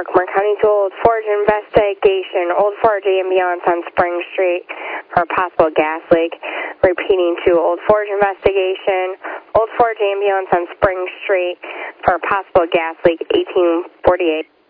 Herkimer County to Old Forge investigation. Old Forge ambulance on Spring Street for a possible gas leak. Repeating to Old Forge investigation. Old Forge ambulance on Spring Street for a possible gas leak, 1848.